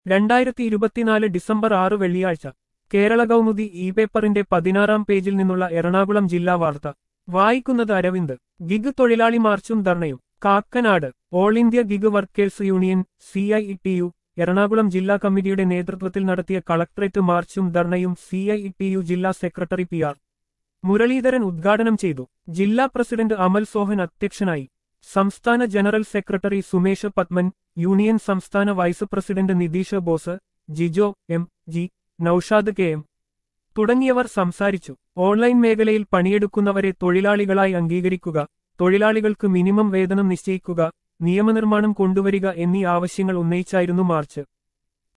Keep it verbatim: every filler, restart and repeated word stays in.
രണ്ടായിരത്തി ഇരുപത്തിനാല് ഡിസംബർ ആറ് വെള്ളിയാഴ്ച കേരള കൗമുദി ഇ പേപ്പറിന്റെ പതിനാറാം പേജിൽ നിന്നുള്ള എറണാകുളം ജില്ലാ വാർത്ത വായിക്കുന്നത് അരവിന്ദ്. ഗിഗ് തൊഴിലാളി മാർച്ചും ധർണയും Kakkanad. All India gig workers union C I T U Ernakulam ജില്ലാ കമ്മിറ്റിയുടെ നേതൃത്വത്തിൽ നടത്തിയ കളക്ടറേറ്റ് മാർച്ചും ധർണയും സി ഐ ടി യു ജില്ലാ സെക്രട്ടറി പി ആർ മുരളീധരൻ ഉദ്ഘാടനം ചെയ്തു. ജില്ലാ പ്രസിഡന്റ് അമൽ സോഹൻ അധ്യക്ഷനായി. സംസ്ഥാന general secretary Sumesh Padman, union സംസ്ഥാന vice president Nitheesh Bose, Jijo M G, Noushad K M തുടങ്ങിയവർ സംസാരിച്ചു. ഓൺലൈൻ മേഖലയിൽ പണിയെടുക്കുന്നവരെ തൊഴിലാളികളായി അംഗീകരിക്കുക, തൊഴിലാളികൾക്ക് മിനിമം വേതനം നിശ്ചയിക്കുക, നിയമനിർമ്മാണം കൊണ്ടുവരിക എന്നീ ആവശ്യങ്ങൾ ഉന്നയിച്ചായിരുന്നു മാർച്ച്.